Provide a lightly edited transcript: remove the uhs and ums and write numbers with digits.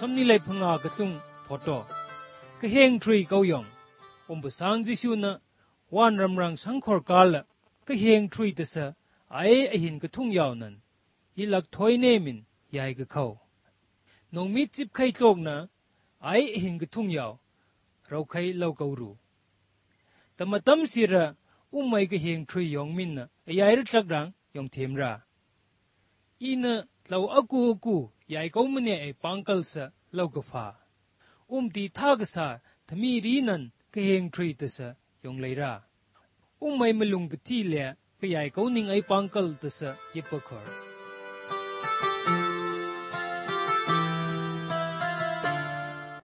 somni lai phanga ka chung photo ka heng tree kau yong sang jisu na wan ramrang sangkhor kal ka heng tree ta sa ai ahin ka thung yaw nan hi lak thoi ne min yai ka khau nong mi chip khai tlok na ai ahin ka thung yaw rau khai lau kau ru tamatam sira umai ka heng tree yong min na ayai ra tlak rang yong them ra ina tlau aku yai kau mane ai pangkal sa lau ka pha ti tha ka sa thami ri nan ka heng tree ta sa yong lai ra umai malung ka thi le ka yai kau ning ai pangkal ta sa yipakhar